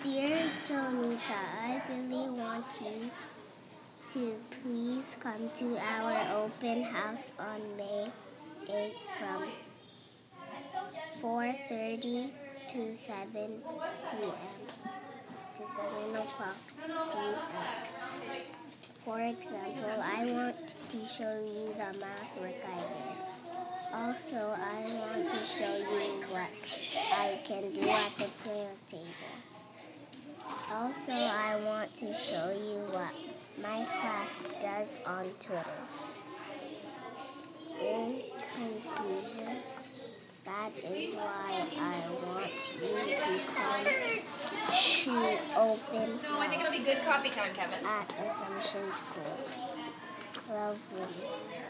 Dear Jonita, I really want you to please come to our open house on May 8th from 4:30 to 7 p.m. to 7 o'clock p.m. For example, I want to show you the math work I did. Also, I want to show you what I can do at the prayer table. Also, I want to show you what my class does on Twitter. In conclusion, that is why I want you to come to open No, I think it'll be good coffee time, Kevin. at Assumption School. Love you.